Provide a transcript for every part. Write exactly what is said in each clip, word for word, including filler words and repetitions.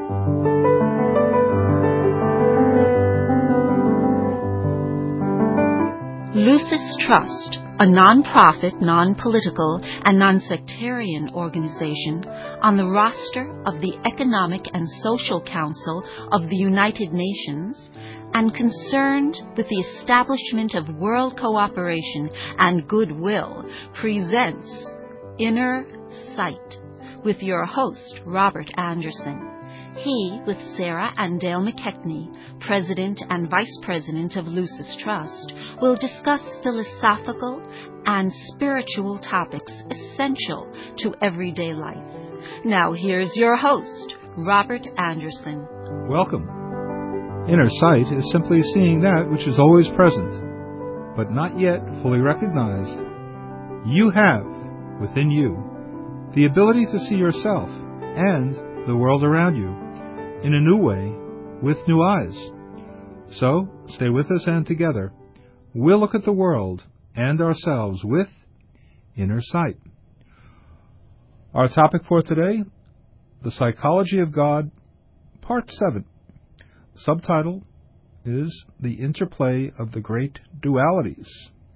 Lucis Trust, a non-profit, non-political, and non-sectarian organization on the roster of the Economic and Social Council of the United Nations and concerned with the establishment of world cooperation and goodwill, presents Inner Sight with your host, Robert Anderson. He, with Sarah and Dale McKechnie, President and Vice President of Lucis Trust, will discuss philosophical and spiritual topics essential to everyday life. Now here's your host, Robert Anderson. Welcome. Inner sight is simply seeing that which is always present, but not yet fully recognized. You have, within you, the ability to see yourself and the world around you in a new way, with new eyes. So, stay with us, and together, we'll look at the world and ourselves with inner sight. Our topic for today, The Psychology of God, Part seven. Subtitle is The Interplay of the Great Dualities.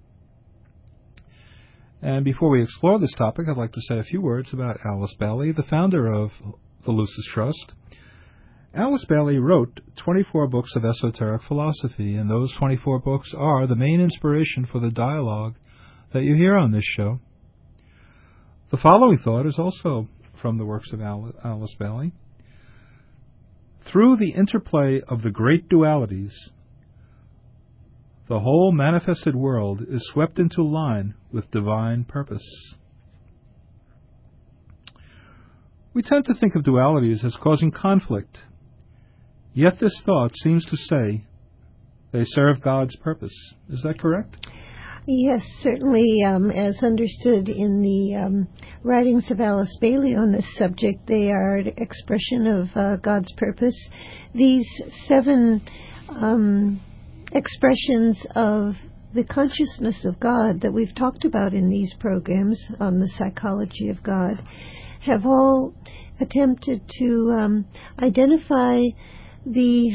And before we explore this topic, I'd like to say a few words about Alice Bailey, the founder of the Lucis Trust. Alice Bailey wrote twenty-four books of esoteric philosophy, and those twenty-four books are the main inspiration for the dialogue that you hear on this show. The following thought is also from the works of Alice Bailey. Through the interplay of the great dualities, the whole manifested world is swept into line with divine purpose. We tend to think of dualities as causing conflict, yet this thought seems to say they serve God's purpose. Is that correct? Yes, certainly, um, as understood in the um, writings of Alice Bailey on this subject, they are an expression of uh, God's purpose. These seven um, expressions of the consciousness of God that we've talked about in these programs on the psychology of God have all attempted to um, identify the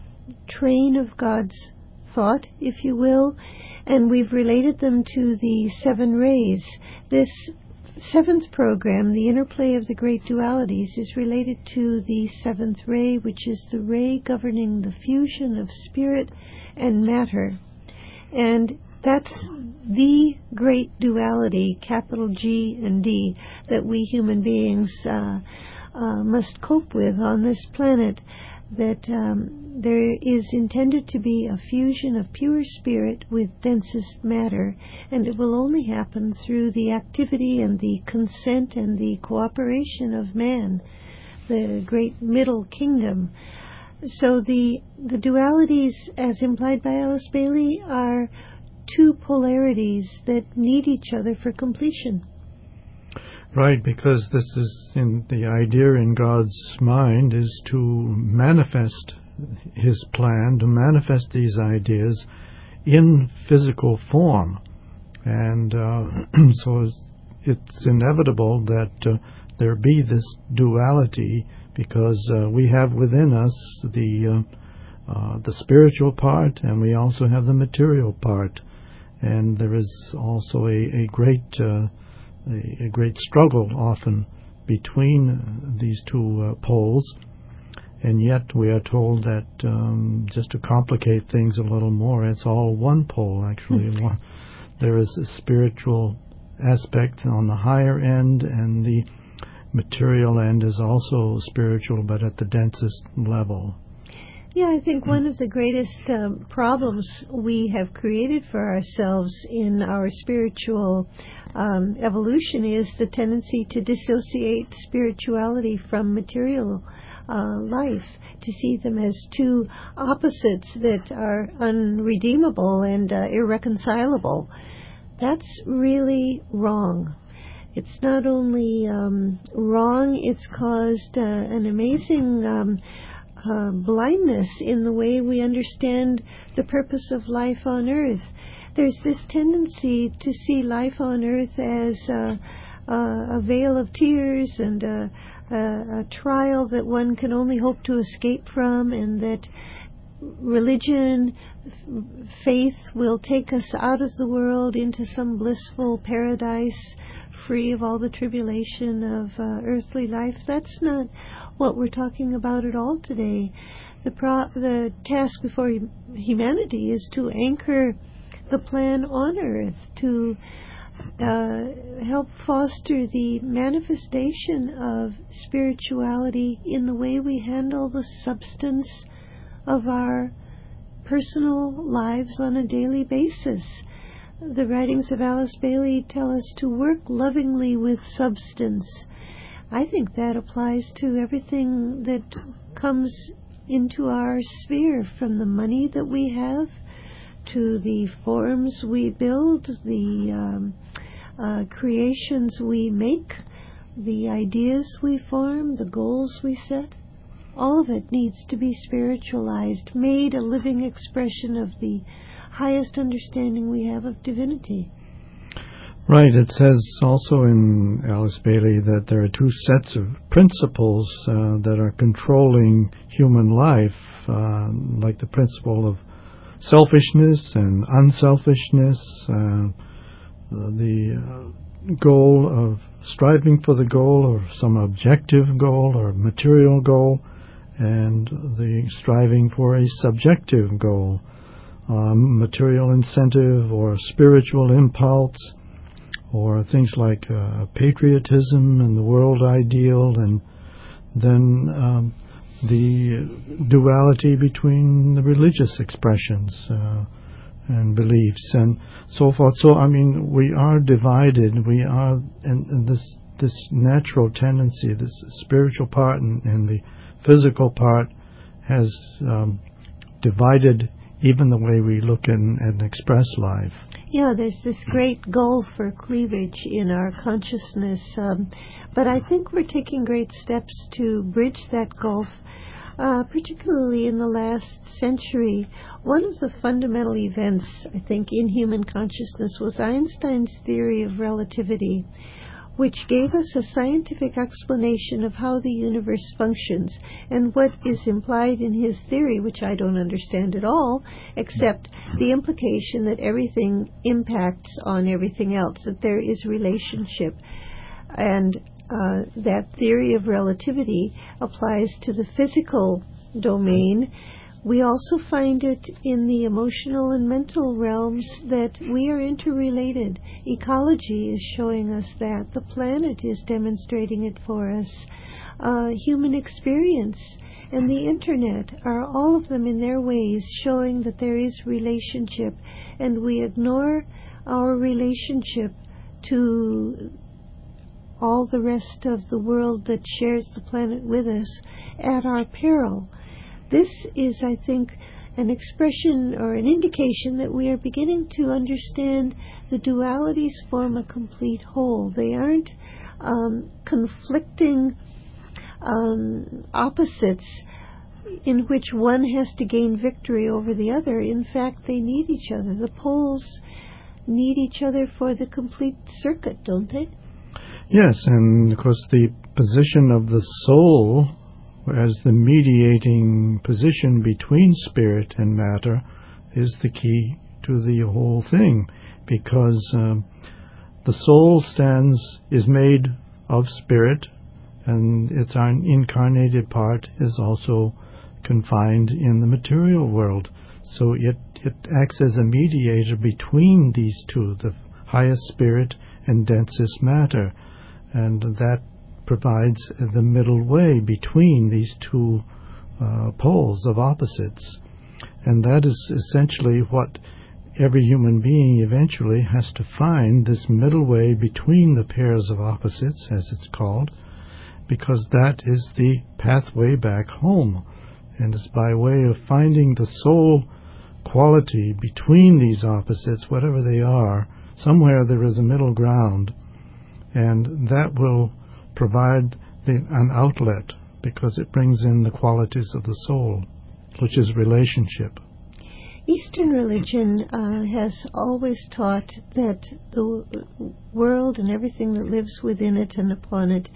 train of God's thought, if you will, and we've related them to the seven rays. This seventh program, The Interplay of the Great Dualities, is related to the seventh ray, which is the ray governing the fusion of spirit and matter. And that's the great duality, capital G and D, that we human beings uh, uh, must cope with on this planet. That um, there is intended to be a fusion of pure spirit with densest matter, and it will only happen through the activity and the consent and the cooperation of man, the great middle kingdom. So the the dualities, as implied by Alice Bailey, are two polarities that need each other for completion. Right, because this is in the idea in God's mind is to manifest His plan, to manifest these ideas in physical form. And uh, so it's inevitable that uh, there be this duality, because uh, we have within us the uh, uh, the spiritual part, and we also have the material part. And there is also a, a great uh, a, a great struggle often between these two uh, poles, and yet we are told that um, just to complicate things a little more, it's all one pole actually. one, there is a spiritual aspect on the higher end, and the material end is also spiritual, but at the densest level. Yeah, I think one of the greatest um, problems we have created for ourselves in our spiritual um, evolution is the tendency to dissociate spirituality from material uh, life, to see them as two opposites that are unredeemable and uh, irreconcilable. That's really wrong. It's not only um, wrong, it's caused uh, an amazing um, uh, blindness in the way we understand the purpose of life on earth. There's this tendency to see life on earth as uh, uh, a veil of tears and a, a, a trial that one can only hope to escape from, and that religion, f- faith will take us out of the world into some blissful paradise free of all the tribulation of uh, earthly life. That's not what we're talking about at all today. The, pro- the task before humanity is to anchor the plan on earth, to uh, help foster the manifestation of spirituality in the way we handle the substance of our personal lives on a daily basis. The writings of Alice Bailey tell us to work lovingly with substance. I think that applies to everything that comes into our sphere, from the money that we have to the forms we build, the um, uh, creations we make, the ideas we form, the goals we set. All of it needs to be spiritualized, made a living expression of the highest understanding we have of divinity. Right. It says also in Alice Bailey that there are two sets of principles uh, that are controlling human life, uh, like the principle of selfishness and unselfishness, uh, the uh, goal of striving for the goal or some objective goal or material goal, and the striving for a subjective goal, um, material incentive or spiritual impulse, or things like uh, patriotism and the world ideal, and then um, the duality between the religious expressions uh, and beliefs and so forth. So, I mean, we are divided. We are, and, and this this natural tendency, this spiritual part and, and the physical part has um, divided even the way we look and, and express life. Yeah, there's this great gulf or cleavage in our consciousness, um, but I think we're taking great steps to bridge that gulf, uh, particularly in the last century. One of the fundamental events, I think, in human consciousness was Einstein's theory of relativity, which gave us a scientific explanation of how the universe functions. And what is implied in his theory, which I don't understand at all, except the implication that everything impacts on everything else, that there is relationship. And uh, that theory of relativity applies to the physical domain. We also find it in the emotional and mental realms, that we are interrelated. Ecology is showing us that. The planet is demonstrating it for us. Uh, human experience and the Internet are all of them in their ways showing that there is relationship, and we ignore our relationship to all the rest of the world that shares the planet with us at our peril. This is, I think, an expression or an indication that we are beginning to understand the dualities form a complete whole. They aren't um, conflicting um, opposites in which one has to gain victory over the other. In fact, they need each other. The poles need each other for the complete circuit, don't they? Yes, and of course the position of the soul as the mediating position between spirit and matter is the key to the whole thing, because um, the soul stands, is made of spirit, and its incarnated part is also confined in the material world. So it, it acts as a mediator between these two, the highest spirit and densest matter, and that provides the middle way between these two uh, poles of opposites. And that is essentially what every human being eventually has to find, this middle way between the pairs of opposites, as it's called, because that is the pathway back home. And it's by way of finding the soul quality between these opposites, whatever they are, somewhere there is a middle ground, and that will provide the, an outlet, because it brings in the qualities of the soul, which is relationship. Eastern religion uh, has always taught that the world and everything that lives within it and upon it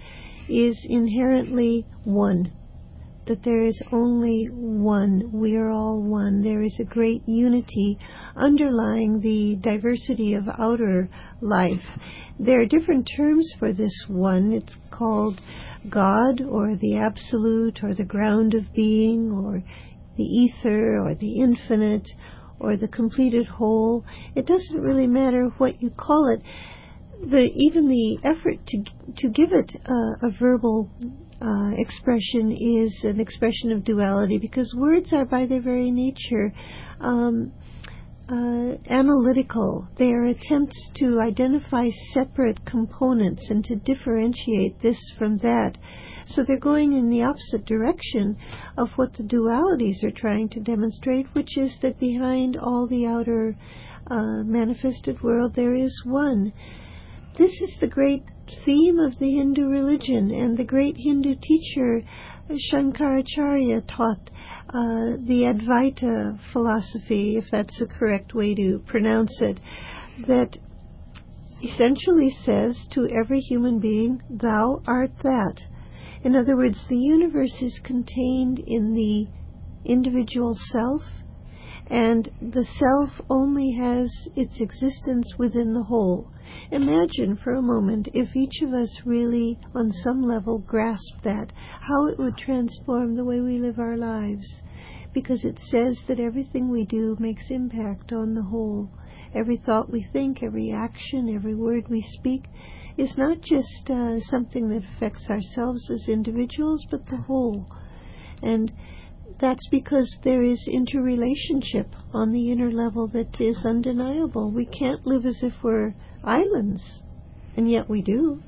is inherently one, that there is only one. We are all one. There is a great unity underlying the diversity of outer life. There are different terms for this one. It's called God, or the Absolute, or the ground of being, or the ether, or the infinite, or the completed whole. It doesn't really matter what you call it. The, even the effort to to give it uh, a verbal uh, expression is an expression of duality, because words are by their very nature um, uh, analytical. They are attempts to identify separate components and to differentiate this from that. So they're going in the opposite direction of what the dualities are trying to demonstrate, which is that behind all the outer uh, manifested world there is one. This is the great theme of the Hindu religion, and the great Hindu teacher Shankaracharya taught uh, the Advaita philosophy, if that's the correct way to pronounce it, that essentially says to every human being, thou art that. In other words, the universe is contained in the individual self, and the self only has its existence within the whole. Imagine for a moment if each of us really, on some level, grasped that, how it would transform the way we live our lives. Because it says that everything we do makes impact on the whole. Every thought we think, every action, every word we speak is not just uh, something that affects ourselves as individuals, but the whole. And that's because there is interrelationship on the inner level that is undeniable. We can't live as if we're islands, and yet we do.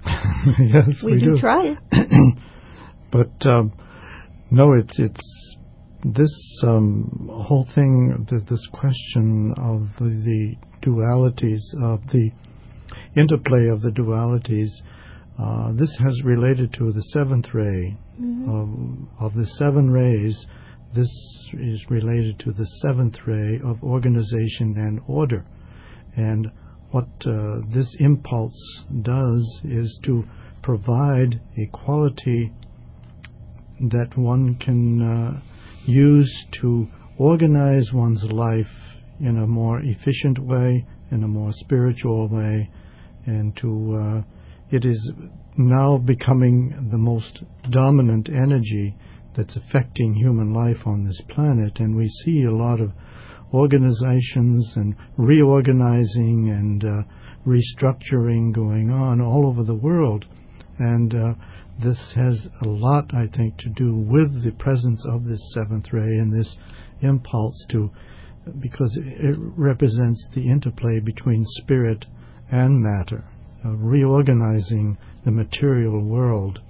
Yes, we, we do, do try it. But um, no, it's it's this um, whole thing, th- this question of the, the dualities, of the interplay of the dualities. Uh, this has related to the seventh ray. Mm-hmm. Of, of the seven rays, this is related to the seventh ray of organization and order. And what uh, this impulse does is to provide a quality that one can uh, use to organize one's life in a more efficient way, in a more spiritual way, and to uh, it is now becoming the most dominant energy that's affecting human life on this planet. And we see a lot of organizations and reorganizing and uh, restructuring going on all over the world. And uh, this has a lot, I think, to do with the presence of this seventh ray and this impulse to, because it represents the interplay between spirit and matter, uh, reorganizing the material world.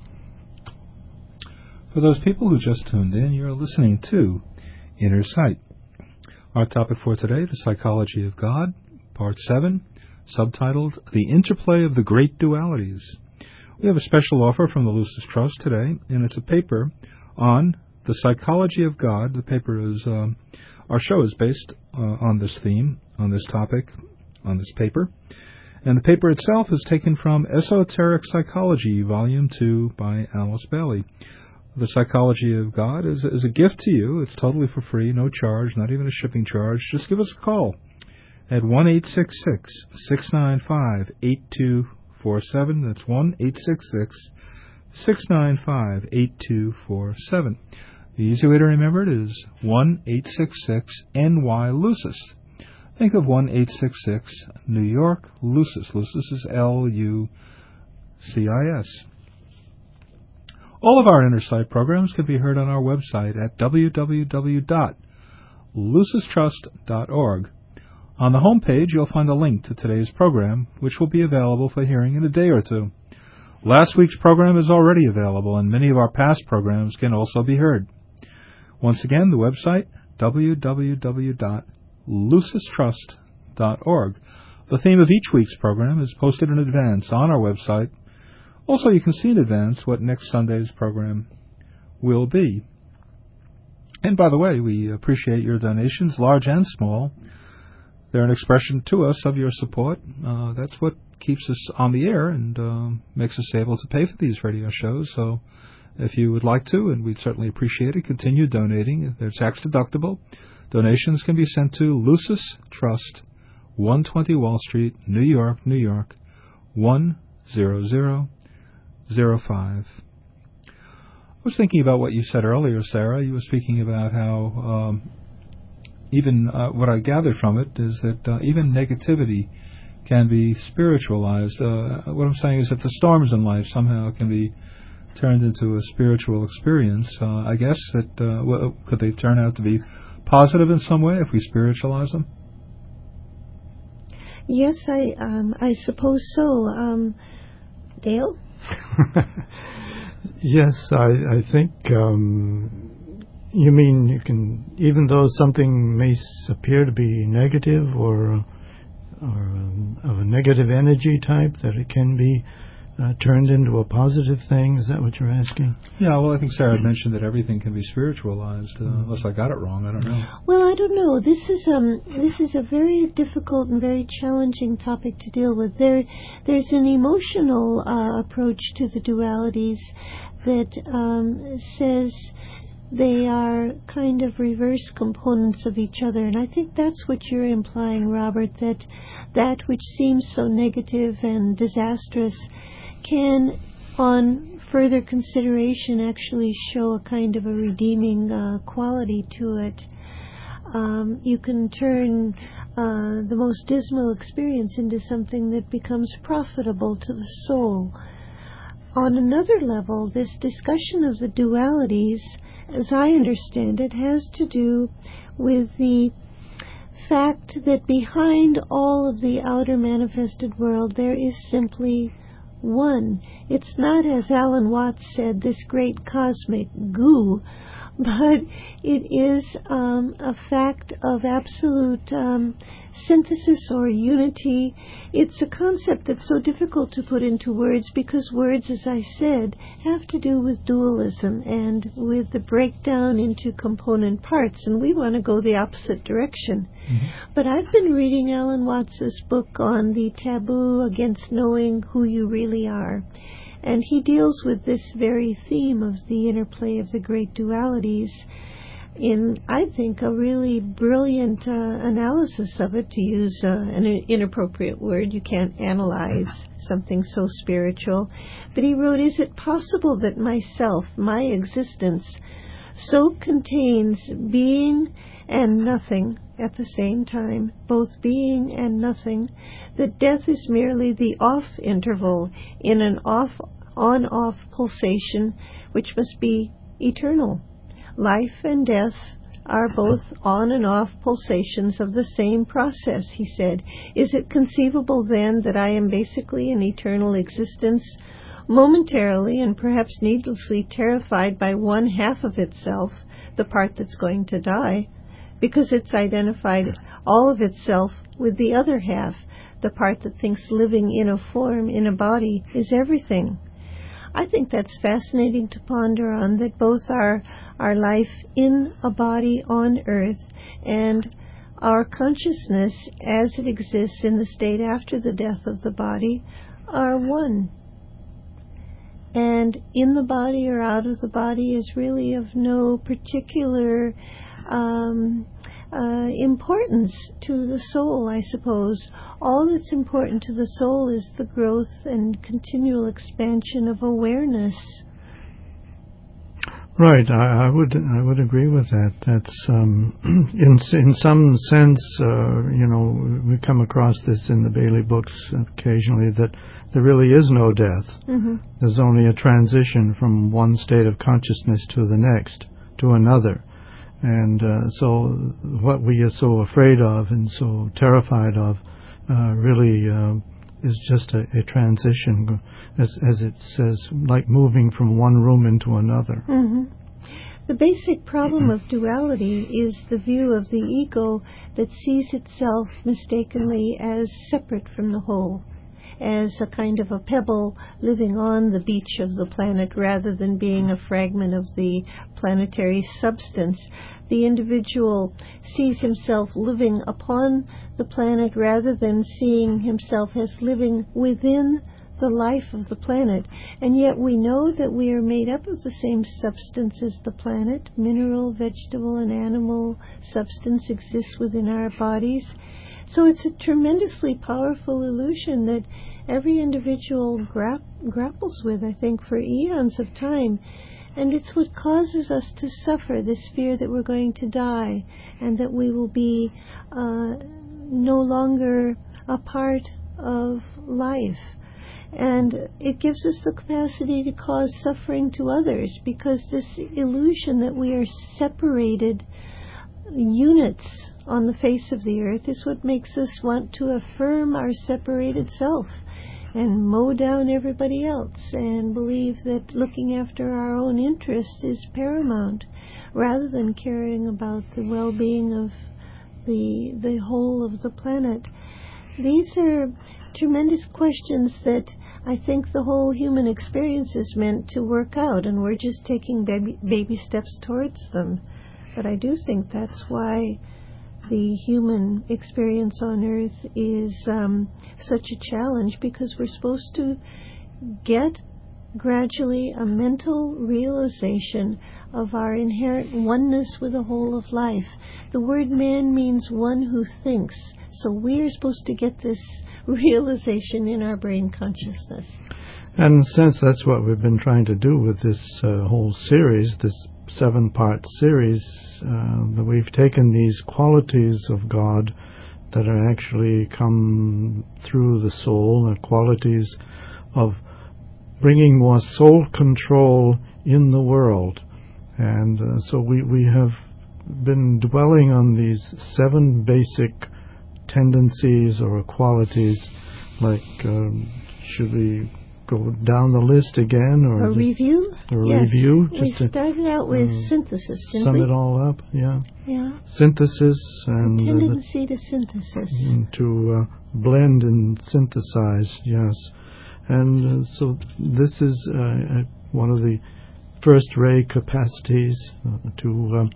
For those people who just tuned in, you're listening to Inner Sight. Our topic for today, the Psychology of God, Part seven, subtitled The Interplay of the Great Dualities. We have a special offer from the Lucis Trust today, and it's a paper on the Psychology of God. The paper is, um, our show is based uh, on this theme, on this topic, on this paper. And the paper itself is taken from Esoteric Psychology, Volume two by Alice Bailey. The Psychology of God is, is a gift to you. It's totally for free, no charge, not even a shipping charge. Just give us a call at one eight six six, six nine five, eight two four seven. That's one eight six six, six nine five, eight two four seven. The easy way to remember it is one eight six six N Y Lucis. Think of one eight six six New York Lucis. Lucis is L U C I S. All of our Inner Sight programs can be heard on our website at w w w dot lucis trust dot org. On the home page, you'll find a link to today's program, which will be available for hearing in a day or two. Last week's program is already available, and many of our past programs can also be heard. Once again, the website, w w w dot lucis trust dot org. The theme of each week's program is posted in advance on our website. Also, you can see in advance what next Sunday's program will be. And by the way, we appreciate your donations, large and small. they're an expression to us of your support. Uh, that's what keeps us on the air and uh, makes us able to pay for these radio shows. So if you would like to, and we'd certainly appreciate it, continue donating. They're tax deductible. Donations can be sent to Lucis Trust, one twenty Wall Street, New York, New York, one zero zero zero five. I was thinking about what you said earlier, Sarah. You were speaking about how um, even uh, what I gathered from it is that uh, even negativity can be spiritualized. Uh, what I'm saying is that the storms in life somehow can be turned into a spiritual experience. Uh, I guess that uh, w- could they turn out to be positive in some way if we spiritualize them? Yes, I um, I suppose so. Um, Dale? Yes, I, I think um, you mean you can, even though something may appear to be negative or or um, of a negative energy type, that it can be uh, turned into a positive thing. Is that what you're asking? Yeah, well, I think Sarah had mentioned that everything can be spiritualized. Uh, mm. Unless I got it wrong, I don't know. Well, I don't know. This is um this is a very difficult and very challenging topic to deal with. There, there's an emotional uh, approach to the dualities that um, says they are kind of reverse components of each other. And I think that's what you're implying, Robert, that that which seems so negative and disastrous can, on further consideration, actually show a kind of a redeeming uh, quality to it. Um, you can turn uh, the most dismal experience into something that becomes profitable to the soul. On another level, this discussion of the dualities, as I understand it, has to do with the fact that behind all of the outer manifested world there is simply one. It's not, as Alan Watts said, this great cosmic goo, but it is um, a fact of absolute um, synthesis or unity. It's a concept that's so difficult to put into words because words, as I said, have to do with dualism and with the breakdown into component parts, and we want to go the opposite direction. Mm-hmm. But I've been reading Alan Watts's book on the taboo against knowing who you really are. And he deals with this very theme of the interplay of the great dualities in, I think, a really brilliant uh, analysis of it, to use uh, an inappropriate word. You can't analyze something so spiritual. But he wrote, "Is it possible that myself, my existence, so contains being and nothing at the same time, both being and nothing, that death is merely the off interval in an off on-off pulsation which must be eternal? Life and death are both on and off pulsations of the same process," he said. "Is it conceivable then that I am basically an eternal existence, momentarily and perhaps needlessly terrified by one half of itself, the part that's going to die, because it's identified all of itself with the other half, the part that thinks living in a form, in a body, is everything?" I think that's fascinating to ponder on, that both our, our life in a body on earth and our consciousness as it exists in the state after the death of the body are one. And in the body or out of the body is really of no particular um, uh, importance to the soul, I suppose. All that's important to the soul is the growth and continual expansion of awareness. Right, I, I would I would agree with that. That's um, in in some sense, uh, you know, we come across this in the Bailey books occasionally, that there really is no death. Mm-hmm. There's only a transition from one state of consciousness to the next, to another. And uh, so what we are so afraid of and so terrified of uh, really uh, is just a, a transition, as, as it says, like moving from one room into another. Mm-hmm. The basic problem of duality is the view of the ego that sees itself mistakenly as separate from the whole, as a kind of a pebble living on the beach of the planet rather than being a fragment of the planetary substance. The individual sees himself living upon the planet rather than seeing himself as living within the life of the planet. And yet we know that we are made up of the same substance as the planet. Mineral, vegetable, and animal substance exists within our bodies. So it's a tremendously powerful illusion that every individual gra- grapples with, I think, for eons of time. And it's what causes us to suffer, this fear that we're going to die and that we will be uh, no longer a part of life. And it gives us the capacity to cause suffering to others, because this illusion that we are separated units on the face of the earth is what makes us want to affirm our separated self and mow down everybody else and believe that looking after our own interests is paramount, rather than caring about the well-being of the the whole of the planet. These are tremendous questions that I think the whole human experience is meant to work out, and we're just taking baby, baby steps towards them. But I do think that's why the human experience on Earth is um, such a challenge, because we're supposed to get gradually a mental realization of our inherent oneness with the whole of life. The word man means one who thinks. So we are supposed to get this realization in our brain consciousness. And in a sense, that's what we've been trying to do with this uh, whole series, this seven-part series, uh, that we've taken these qualities of God that are actually come through the soul, the qualities of bringing more soul control in the world. And uh, so we, we have been dwelling on these seven basic tendencies or qualities, like, um, should we go down the list again, or a review? A yes. review. We just started out with um, synthesis, didn't sum we? it all up. Yeah. Yeah. Synthesis and the uh, tendency to synthesis. the, to uh, blend and synthesize. Yes, and uh, so this is uh, uh, one of the first-ray capacities uh, to, uh,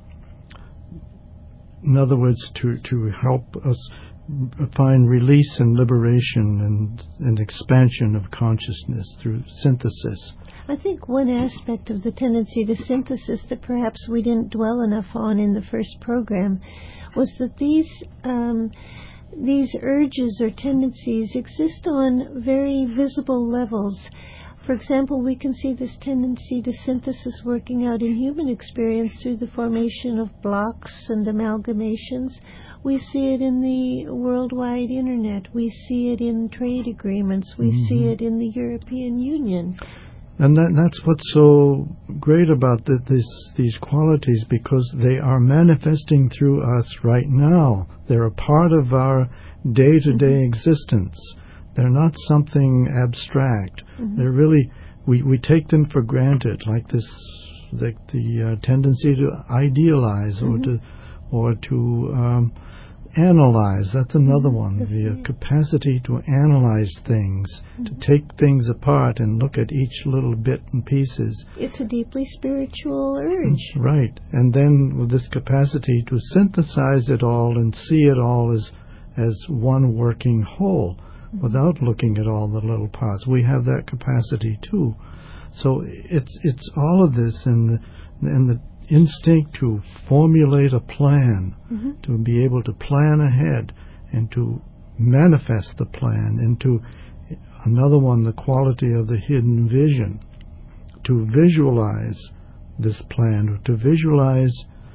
in other words, to to help us find release and liberation and, and expansion of consciousness through synthesis. I think one aspect of the tendency to synthesis that perhaps we didn't dwell enough on in the first program was that these um, these urges or tendencies exist on very visible levels. For example, we can see this tendency to synthesis working out in human experience through the formation of blocks and amalgamations. We see it in the worldwide internet. We see it in trade agreements. We mm-hmm. see it in the European Union. And that, that's what's so great about the, this, these qualities, because they are manifesting through us right now. They're a part of our day-to-day mm-hmm. existence. They're not something abstract. Mm-hmm. They're really, we, we take them for granted, like this, the, the uh, tendency to idealize mm-hmm. or to, or to um, analyze. That's another one. The uh, capacity to analyze things, mm-hmm. to take things apart and look at each little bit and pieces. It's a deeply spiritual urge. Right. And then with this capacity to synthesize it all and see it all as as one working whole, mm-hmm. without looking at all the little parts. We have that capacity too. So it's it's all of this, and the, and the instinct to formulate a plan, mm-hmm. to be able to plan ahead and to manifest the plan into another one, the quality of the hidden vision, to visualize this plan, or to visualize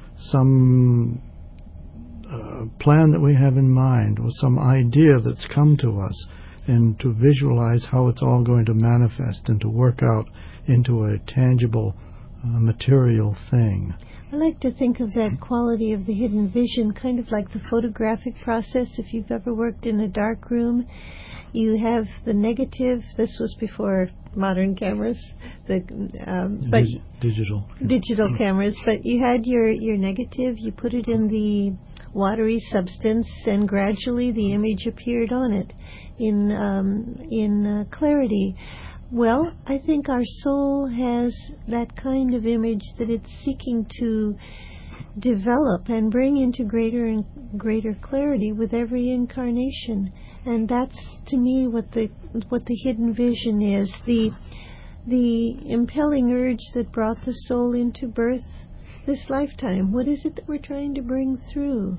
some uh, plan that we have in mind, or some idea that's come to us, and to visualize how it's all going to manifest and to work out into a tangible Uh, material thing. I like to think of that quality of the hidden vision kind of like the photographic process. If you've ever worked in a dark room, you have the negative. This was before modern cameras, the um, but Dig- digital digital cameras. But you had your your negative. You put it in the watery substance, and gradually the image appeared on it in um, in uh, clarity. Well, I think our soul has that kind of image that it's seeking to develop and bring into greater and greater clarity with every incarnation. And that's, to me, what the what the hidden vision is, the the impelling urge that brought the soul into birth this lifetime. What is it that we're trying to bring through?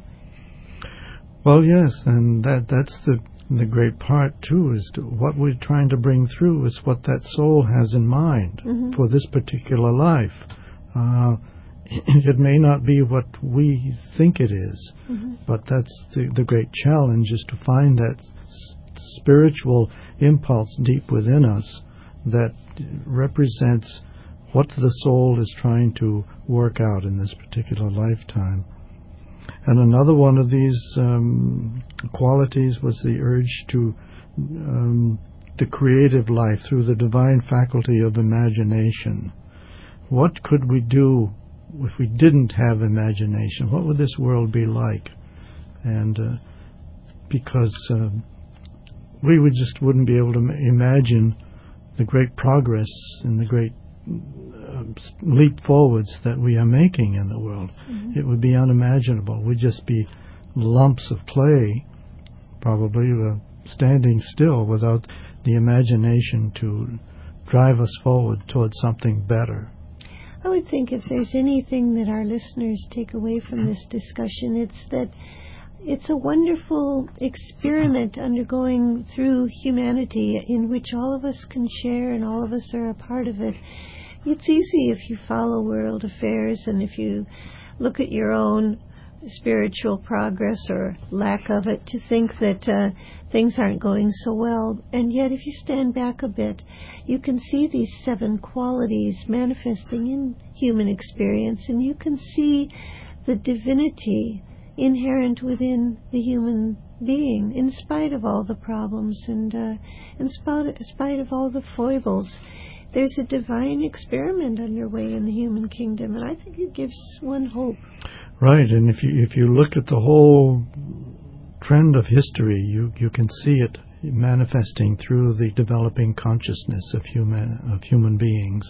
Well, yes, and that that's the the great part too, is to, what we're trying to bring through is what that soul has in mind mm-hmm. for this particular life. Uh, it may not be what we think it is, mm-hmm. but that's the, the great challenge, is to find that s- spiritual impulse deep within us that represents what the soul is trying to work out in this particular lifetime. And another one of these um, qualities was the urge to um, the creative life through the divine faculty of imagination. What could we do if we didn't have imagination? What would this world be like? And uh, because uh, we would just wouldn't be able to imagine the great progress and the great uh, leap forwards that we are making in the world. Mm-hmm. It would be unimaginable. We'd just be lumps of clay, probably uh, standing still without the imagination to drive us forward towards something better. I would think if there's anything that our listeners take away from this discussion, it's that it's a wonderful experiment undergoing through humanity in which all of us can share and all of us are a part of it. It's easy if you follow world affairs and if you look at your own spiritual progress or lack of it to think that uh, things aren't going so well. And yet if you stand back a bit, you can see these seven qualities manifesting in human experience, and you can see the divinity inherent within the human being, in spite of all the problems and uh, in spite, in spite of all the foibles. There's a divine experiment underway in the human kingdom, and I think it gives one hope. Right, and if you if you look at the whole trend of history, you, you can see it manifesting through the developing consciousness of human of human beings.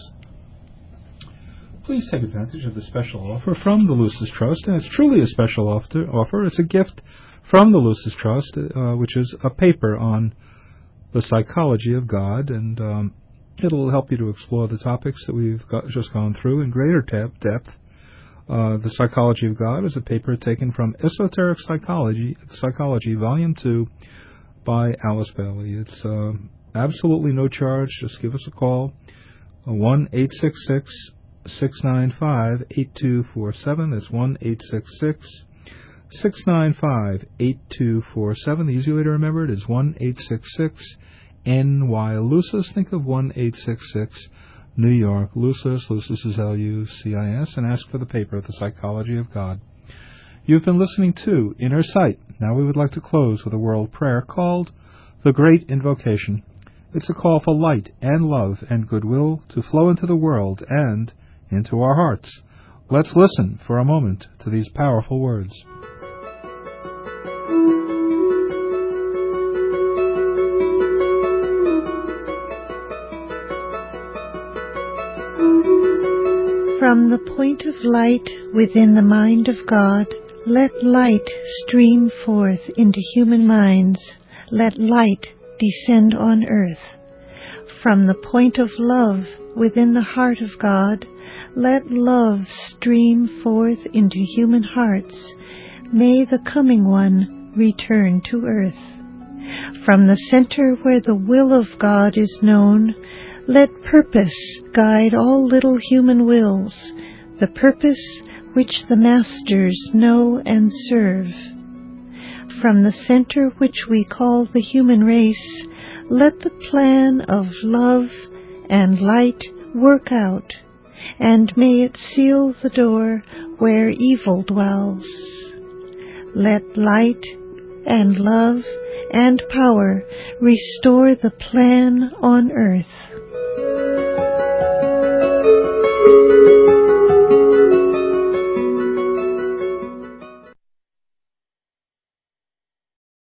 Please take advantage of the special offer from the Lucis Trust, and it's truly a special offer. offer. It's a gift from the Lucis Trust, uh, which is a paper on the psychology of God, and um, it'll help you to explore the topics that we've got, just gone through in greater te- depth. Uh, the Psychology of God is a paper taken from Esoteric Psychology, Psychology Volume two by Alice Bailey. It's uh, absolutely no charge. Just give us a call, one eight six six, six nine five, eight two four seven. That's one eight six six, six nine five, eight two four seven. The easy way to remember it is one eight six six, N Y Lucis. Think of one eight six six, New York, Lucis. Lucis is L U C I S, and ask for the paper, The Psychology of God. You've been listening to Inner Sight. Now we would like to close with a world prayer called The Great Invocation. It's a call for light and love and goodwill to flow into the world and into our hearts. Let's listen for a moment to these powerful words. From the point of light within the mind of God, let light stream forth into human minds. Let light descend on earth. From the point of love within the heart of God, let love stream forth into human hearts. May the coming one return to earth. From the center where the will of God is known, let purpose guide all little human wills, the purpose which the masters know and serve. From the center which we call the human race, let the plan of love and light work out, and may it seal the door where evil dwells. Let light and love and power restore the plan on earth.